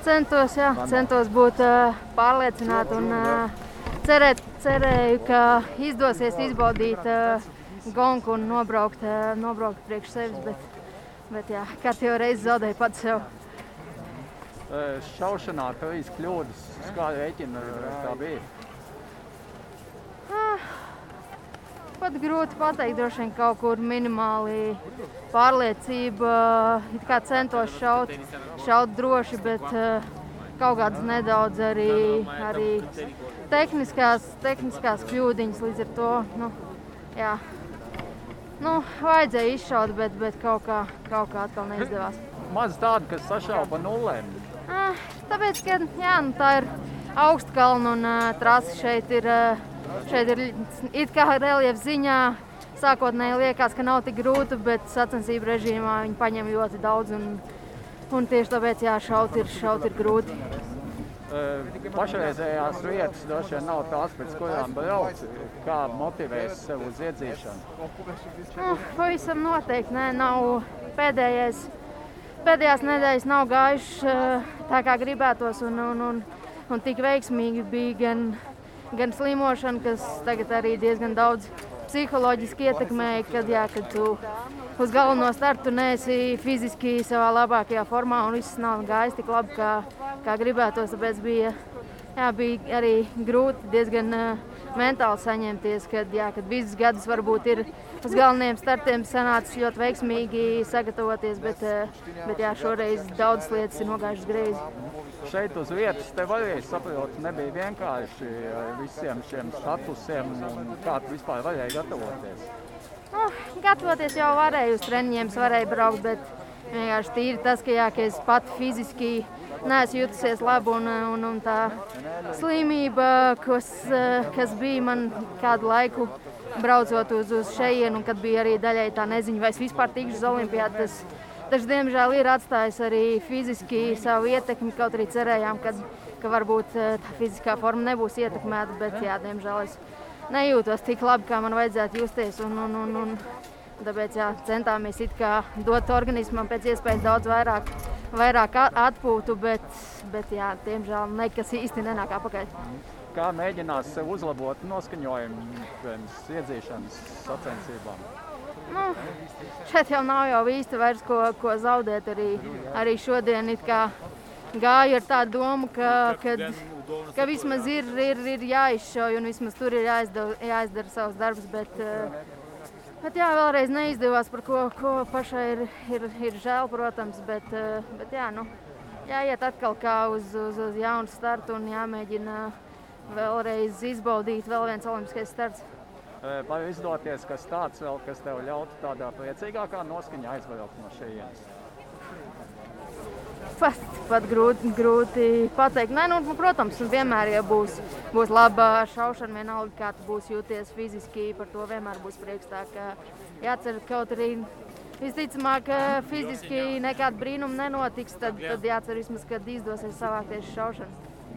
centos būt pārliecināta un cerēju, ka izdosies izbaudīt gonku un nobraukt priekš sevis, bet jā, katru reizi zaudēju pats sev. Šaušanā 3 kļūdas, kā rēķina tā bija? Pat grūti pateikt, droši vien kaut kur minimāli pārliecība. It kā centos šaut droši, bet kaut kādas nedaudz arī tehniskās kļūdiņas līdz ar to. Vajadzēja izšaut, bet kaut kā atkal neizdevās. Maz tāda, kas sašauja pa nullēm. Tāpēc, ka tā ir augstkalna un trasa šeit ir it kā reliefa ziņā. Sākotnēji liekas, ka nav tik grūta, bet sacensību režīmā viņi paņem ļoti daudz un tieši tāpēc šaut ir grūti. Pašreizējās vietas droši vien nav tās, pēc kurām brauc. Kā motivēs sev uz iedzīšanu? Pavisam noteikti, nav pēdējās nedēļas nav gājušas tā, kā gribētos, un tik veiksmīgi bija gan slimošana, kas tagad arī diezgan daudz psiholoģiski ietekmēja, kad tu uz galveno startu neesi fiziski savā labākajā formā un viss nav gājis tik labi, kā gribētos. Tāpēc bija arī grūti diezgan mentāli saņemties, kad visus gadus varbūt ir uz galvenajiem startiem sanācis ļoti veiksmīgi sagatavoties, bet šoreiz daudzas lietas ir nogājušas greizi. Šeit uz vietas tev arī, saprotu, nebija vienkārši visiem šiem statusiem, un kā tu vispār varēji gatavoties? Gatavoties jau varēju, uz treniņiem varēju braukt, bet vienkārši tīri tas, ka es pat fiziski neesmu jutusies labi un tā slimība, kas bija man kādu laiku braucot uz šejienu, un kad bija arī daļai tā neziņa, vai es vispār tikšu uz olimpiādu, tas diemžēl ir atstājis arī fiziski savu ietekmi, kaut arī cerējām, ka varbūt tā fiziskā forma nebūs ietekmēta, bet diemžēl es nejūtos tik labi, kā man vajadzētu justies, un tāpēc centāmies it kā dot organismam pēc iespējas daudz vairāk atpūtu, bet diemžēl nekas īsti nenāk apakaļ. Kā mēģinās sev uzlabot noskaņojumu pirms iedzīšanas sacensībām? Šeit jau nav jau īsti vairs ko zaudēt. Arī šodien it kā gāju ar tādu domu, ka vismaz ir jāizšauj un vismaz tur ir jāizdara savs darbs, bet vēlreiz neizdevās, par ko pašai ir žēl, protams, bet jāiet atkal kā uz jaunu startu un jāmēģina vēlreiz izbaudīt vēl viens olimpiskais starts. Vai izdoties kas tāds vēl, kas tev ļautu tādā priecīgākā noskaņā aizbraukt no šejienes? Pat grūti pateikt. Protams, vienmēr, ja būs laba šaušana, vienalga, kā tu būsi jūties fiziski, par to vienmēr būs prieks. Tā ka jācer, kaut arī visticamāk, fiziski nekāda brīnuma nenotiks, tad jācer vismaz, kad izdosies savākt tieši šaušanu.